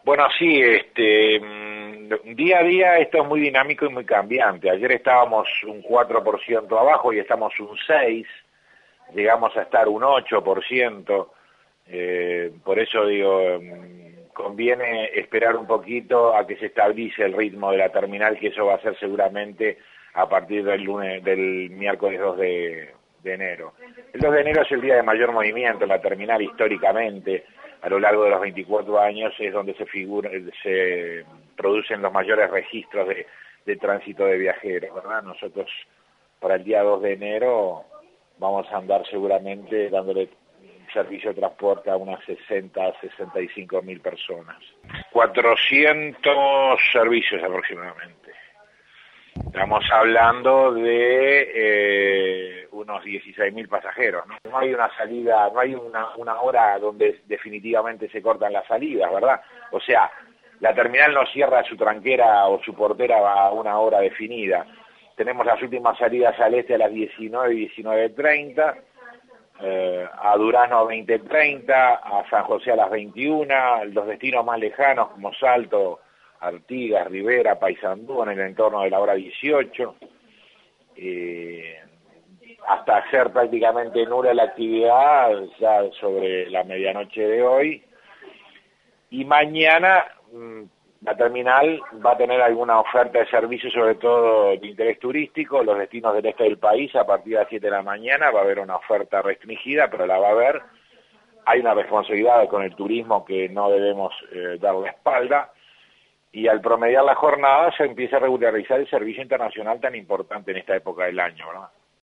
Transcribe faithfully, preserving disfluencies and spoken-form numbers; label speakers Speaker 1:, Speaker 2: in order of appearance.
Speaker 1: Bueno, sí, este, mm, día a día esto es muy dinámico y muy cambiante. Ayer estábamos un cuatro por ciento abajo y estamos un seis por ciento, llegamos a estar un ocho por ciento, eh, por eso digo, mm, conviene esperar un poquito a que se estabilice el ritmo de la terminal, que eso va a ser seguramente a partir del lunes, del miércoles dos de enero. El dos de enero es el día de mayor movimiento en la terminal históricamente. A lo largo de los veinticuatro años es donde se figura, se producen los mayores registros de, de tránsito de viajeros, ¿verdad? Nosotros para el día dos de enero vamos a andar seguramente dándole servicio de transporte a unas sesenta, sesenta y cinco mil personas. cuatrocientos servicios aproximadamente. Estamos hablando de eh, unos dieciséis mil pasajeros, ¿no? No hay una salida, no hay una, una hora donde definitivamente se cortan las salidas, ¿verdad? O sea, la terminal no cierra su tranquera o su portera a una hora definida. Tenemos las últimas salidas al este a las diecinueve y diecinueve treinta, eh, a Durano a veinte treinta, a San José a las veintiuna, los destinos más lejanos como Salto, Artigas, Rivera, Paysandú en el entorno de la hora dieciocho, eh, hasta hacer prácticamente nula la actividad ya sobre la medianoche de hoy, y mañana mmm, la terminal va a tener alguna oferta de servicio, sobre todo de interés turístico. Los destinos del este del país, a partir de las siete de la mañana va a haber una oferta restringida, pero la va a haber. Hay una responsabilidad con el turismo que no debemos eh, dar la espalda, y al promediar la jornada se empieza a regularizar el servicio internacional tan importante en esta época del año, ¿verdad?